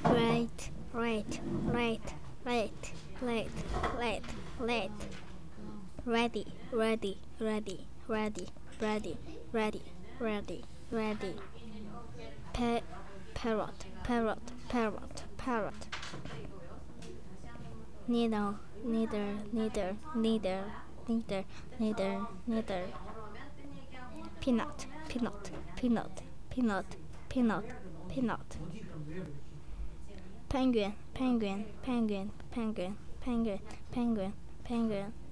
Late, late, late, late, late, late, late. Ready, ready, ready, ready, ready, ready, ready, ready. Parrot, parrot, parrot, parrot. Neither, neither, neither, neither, neither, neither, neither. Peanut, peanut, peanut, peanut, peanut, peanut. Penguin, penguin, penguin, penguin, penguin, penguin, penguin.